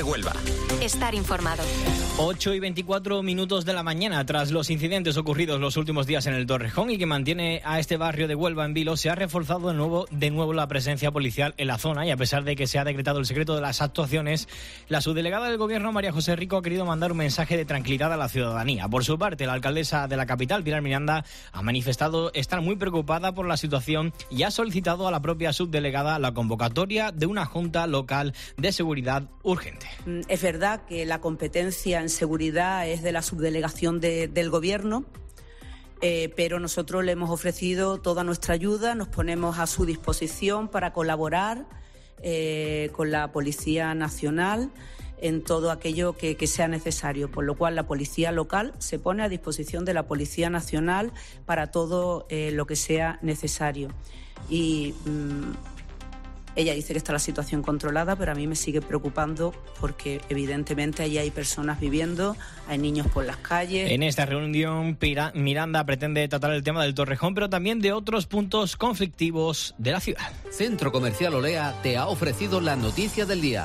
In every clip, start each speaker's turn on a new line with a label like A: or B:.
A: Cope Huelva.
B: Estar informado.
C: 8:24 de la mañana. Tras los incidentes ocurridos los últimos días en el Torrejón y que mantiene a este barrio de Huelva en vilo, se ha reforzado de nuevo la presencia policial en la zona, y a pesar de que se ha decretado el secreto de las actuaciones, la subdelegada del Gobierno, María José Rico, ha querido mandar un mensaje de tranquilidad a la ciudadanía. Por su parte, la alcaldesa de la capital, Pilar Miranda, ha manifestado estar muy preocupada por la situación y ha solicitado a la propia subdelegada la convocatoria de una junta local de seguridad urgente.
D: Es verdad que la competencia en seguridad es de la subdelegación del Gobierno, pero nosotros le hemos ofrecido toda nuestra ayuda, nos ponemos a su disposición para colaborar con la Policía Nacional en todo aquello que sea necesario, por lo cual la Policía Local se pone a disposición de la Policía Nacional para todo lo que sea necesario. Y ella dice que está la situación controlada, pero a mí me sigue preocupando porque evidentemente allí hay personas viviendo, hay niños por las calles.
C: En esta reunión, Miranda pretende tratar el tema del Torrejón, pero también de otros puntos conflictivos de la ciudad.
E: Centro Comercial Olea te ha ofrecido la noticia del día.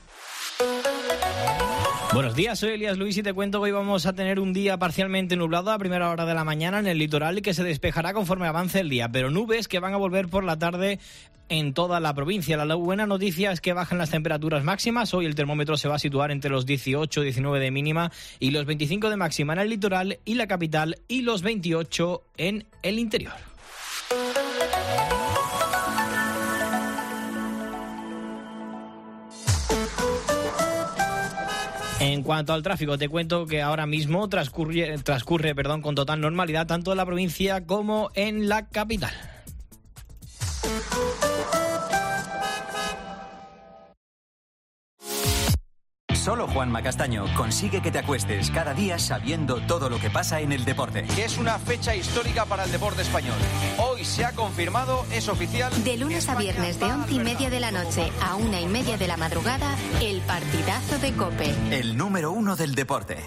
C: Buenos días, soy Elías Luis y te cuento que hoy vamos a tener un día parcialmente nublado a primera hora de la mañana en el litoral y que se despejará conforme avance el día, pero nubes que van a volver por la tarde en toda la provincia. La buena noticia es que bajan las temperaturas máximas. Hoy el termómetro se va a situar entre los 18 y 19 de mínima y los 25 de máxima en el litoral y la capital y los 28 en el interior. En cuanto al tráfico, te cuento que ahora mismo transcurre con total normalidad tanto en la provincia como en la capital.
A: Solo Juanma Castaño consigue que te acuestes cada día sabiendo todo lo que pasa en el deporte.
F: Que es una fecha histórica para el deporte español. Hoy se ha confirmado, es oficial.
B: De lunes a viernes de 11:30 de la noche a 1:30 de la madrugada, el partidazo de COPE.
A: El número 1 del deporte.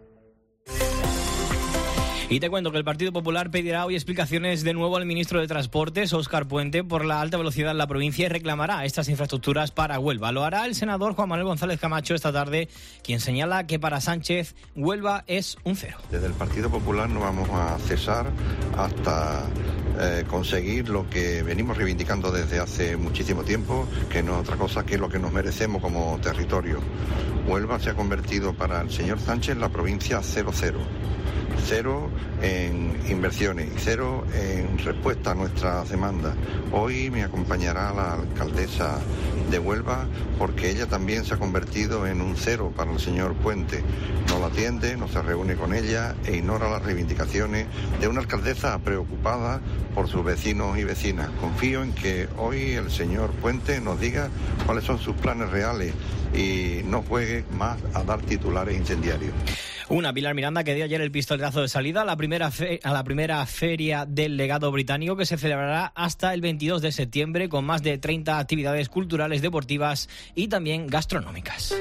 C: Y te cuento que el Partido Popular pedirá hoy explicaciones de nuevo al ministro de Transportes, Óscar Puente, por la alta velocidad en la provincia y reclamará estas infraestructuras para Huelva. Lo hará el senador Juan Manuel González Camacho esta tarde, quien señala que para Sánchez Huelva es un cero.
G: Desde el Partido Popular no vamos a cesar hasta conseguir lo que venimos reivindicando desde hace muchísimo tiempo, que no es otra cosa que lo que nos merecemos como territorio. Huelva se ha convertido para el señor Sánchez en la provincia 0-0. Cero en inversiones y cero en respuesta a nuestras demandas. Hoy me acompañará la alcaldesa de Huelva porque ella también se ha convertido en un cero para el señor Puente. No la atiende, no se reúne con ella e ignora las reivindicaciones de una alcaldesa preocupada por sus vecinos y vecinas. Confío en que hoy el señor Puente nos diga cuáles son sus planes reales y no juegue más a dar titulares incendiarios.
C: Una Pilar Miranda que dio ayer el pistoletazo de salida a la primera feria del legado británico, que se celebrará hasta el 22 de septiembre con más de 30 actividades culturales, deportivas y también gastronómicas.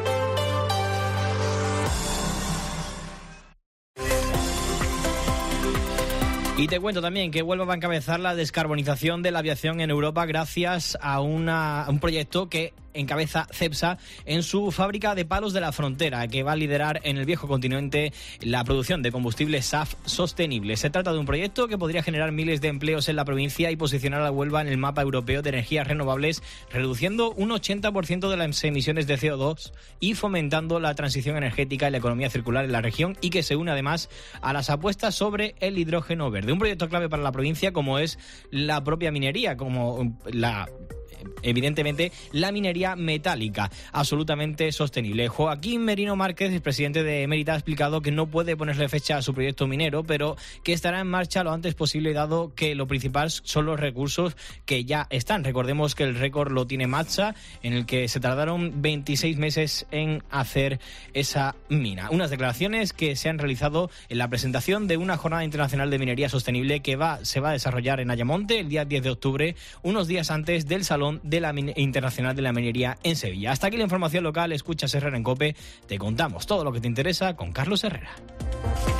C: Y te cuento también que Huelva va a encabezar la descarbonización de la aviación en Europa gracias a un proyecto que encabeza Cepsa en su fábrica de Palos de la Frontera, que va a liderar en el viejo continente la producción de combustible SAF sostenible. Se trata de un proyecto que podría generar miles de empleos en la provincia y posicionar a Huelva en el mapa europeo de energías renovables, reduciendo un 80% de las emisiones de CO2 y fomentando la transición energética y la economía circular en la región, y que se une además a las apuestas sobre el hidrógeno verde. Un proyecto clave para la provincia como es la propia minería, evidentemente la minería metálica, absolutamente sostenible. Joaquín Merino Márquez, el presidente de Emérita, ha explicado que no puede ponerle fecha a su proyecto minero, pero que estará en marcha lo antes posible, dado que lo principal son los recursos que ya están. Recordemos que el récord lo tiene Matsa, en el que se tardaron 26 meses en hacer esa mina. Unas declaraciones que se han realizado en la presentación de una jornada internacional de minería sostenible que se va a desarrollar en Ayamonte el día 10 de octubre, unos días antes del Salón de la Internacional de la Minería en Sevilla. Hasta aquí la información local. Escuchas Herrera en COPE. Te contamos todo lo que te interesa con Carlos Herrera.